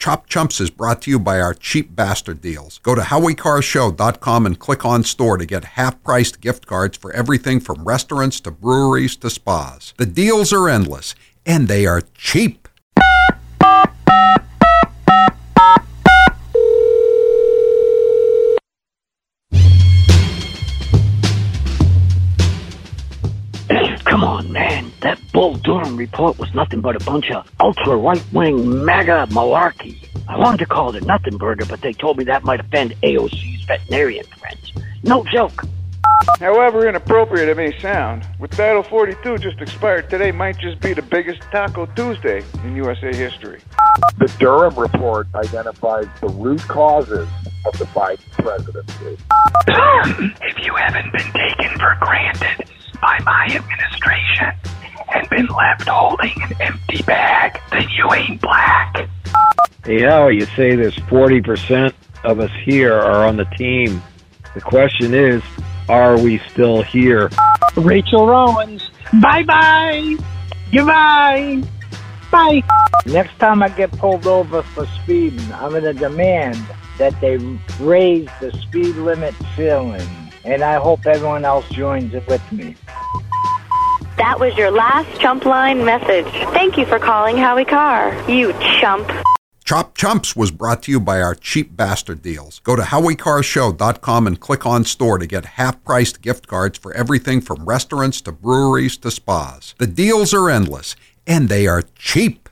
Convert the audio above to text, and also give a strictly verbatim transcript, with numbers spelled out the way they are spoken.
Chop Chumps is brought to you by our cheap bastard deals. Go to howie car show dot com and click on store to get half-priced gift cards for everything from restaurants to breweries to spas. The deals are endless, and they are cheap. Come on, man. That Bull Durham report was nothing but a bunch of ultra-right-wing MAGA malarkey. I wanted to call it a nothing burger, but they told me that might offend A O C's veterinarian friends. No joke. However inappropriate it may sound, with Title forty-two just expired today might just be the biggest Taco Tuesday in U S A history. The Durham report identifies the root causes of the Biden presidency. If you haven't been taken for granted by my administration and been left holding an empty bag, then you ain't black. Hey, how you say there's forty percent of us here are on the team. The question is, are we still here? Rachel Rowans. Bye-bye. Goodbye. Bye. Next time I get pulled over for speeding, I'm going to demand that they raise the speed limit ceiling. And I hope everyone else joins it with me. That was your last Chump Line message. Thank you for calling Howie Carr, you chump. Chop Chumps was brought to you by our cheap bastard deals. Go to howie car show dot com and click on store to get half-priced gift cards for everything from restaurants to breweries to spas. The deals are endless, and they are cheap.